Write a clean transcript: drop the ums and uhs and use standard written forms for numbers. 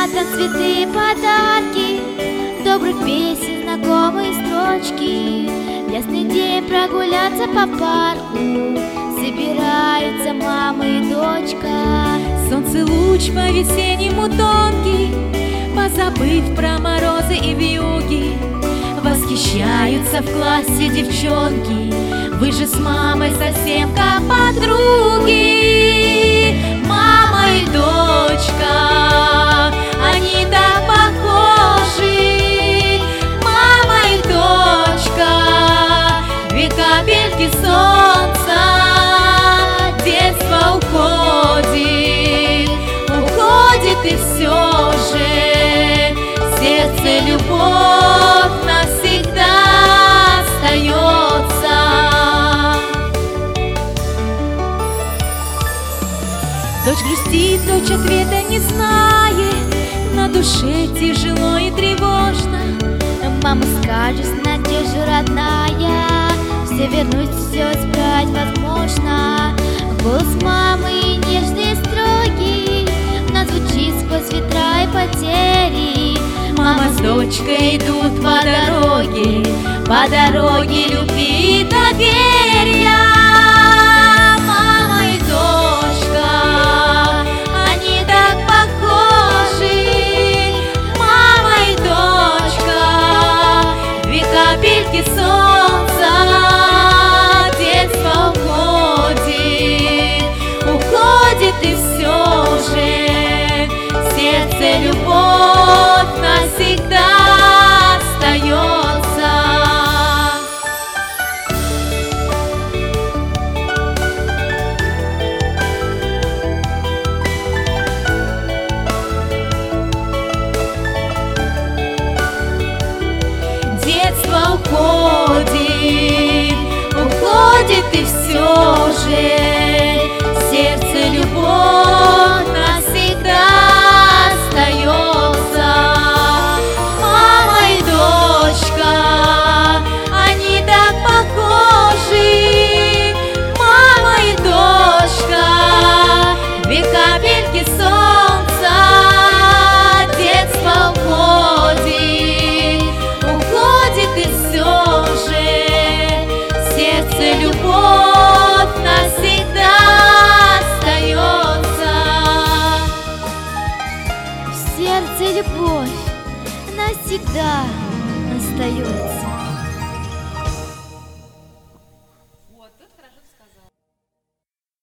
там цветы, подарки, добрых песен, знакомые строчки. В ясный день прогуляться по парку собираются мама и дочка. Солнце луч по-весеннему тонкий, позабыв про морозы и вьюги. Восхищаются в классе девчонки, вы же с мамой совсем как подруги. Мама и дочка, они так похожи. Мама и дочка, две капельки солнца. Детство уходит, уходит, и все же в сердце любовь навсегда остается. Дочь грустит, дочь ответа не знает, на душе тяжело и тревожно. Мама скажет с надеждой, родная, все вернуть, все исправить возможно. Голос мамы нежный и строгий, нас звучит сквозь ветра и потери. Мама с дочкой идут по дороге любви и доверия. Мама и дочка, они так похожи. Мама и дочка, две капельки солнца. Детство уходит, и все же в сердце любовь навсегда остается. Детство уходит, и все же сердце любовь навсегда остается. Мама и дочка, они так похожи. Мама и дочка, две капельки солнца. Детство уходит, и все же сердце любовь навсегда остается. В сердце любовь навсегда остается. Вот, тут хорошо сказано.